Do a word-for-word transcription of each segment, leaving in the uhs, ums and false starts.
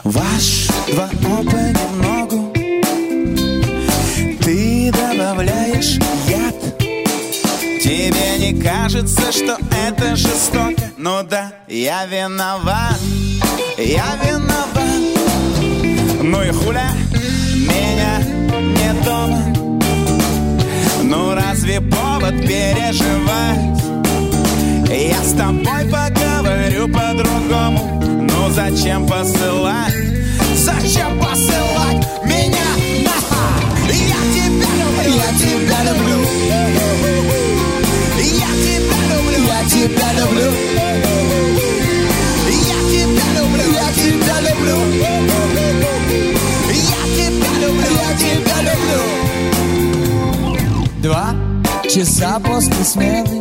Ваш два понемногу. Ты добавляешь яд. Тебе не кажется, что это жестоко? Ну да, я виноват, я виноват. Ну и хуля, меня нет дома. Ну разве повод переживать? Я с тобой поговорю по-другому. Ну зачем посылать? Зачем посылать меня? Я тебя люблю, я тебя люблю. Я тебя люблю, я тебя люблю. Я тебя люблю, я тебя люблю. Я тебя люблю, я тебя люблю. Два часа после смены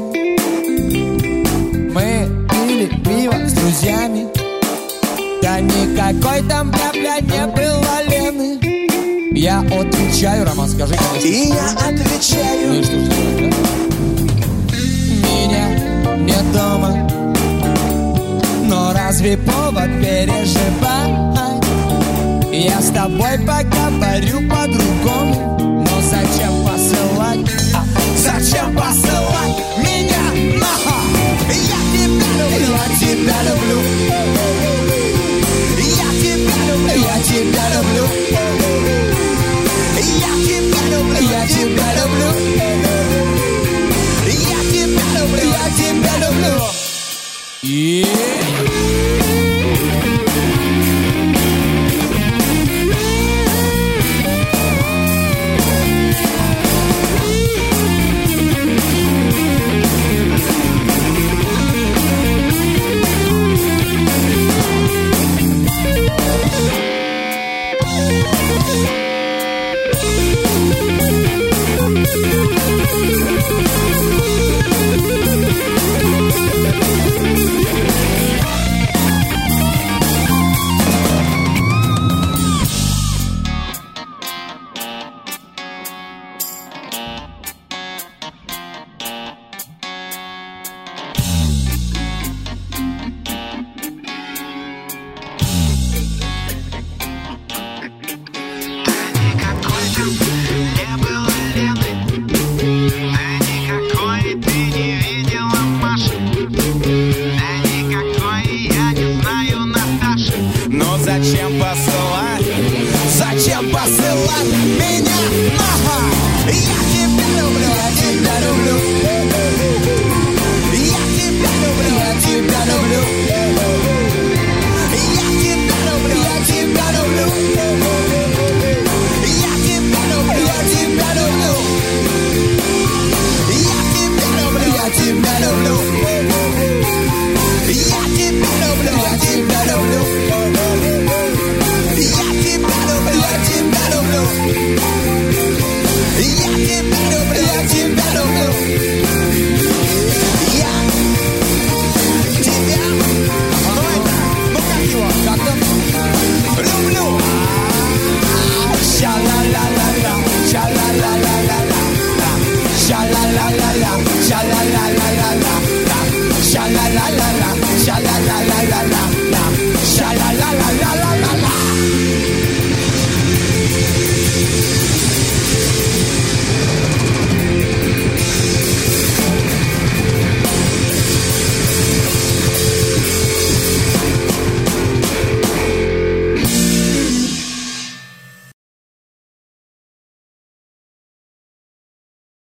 мы пили пиво с друзьями. Да никакой там бля-бля не было Лены. Я отвечаю, Роман, скажи, конечно. И я отвечаю. Ну и что ж делать, да? Меня нет дома. Но разве повод переживать? Я с тобой поговорю по-другому. Но зачем посылать? А, зачем посылать меня? Маха! Я тебя люблю, я тебя люблю. Я тебя люблю, я тебя люблю. Я тебя люблю, я тебя люблю. Я тебя люблю, я тебя люблю. И... Зачем посылать? Зачем посылать меня?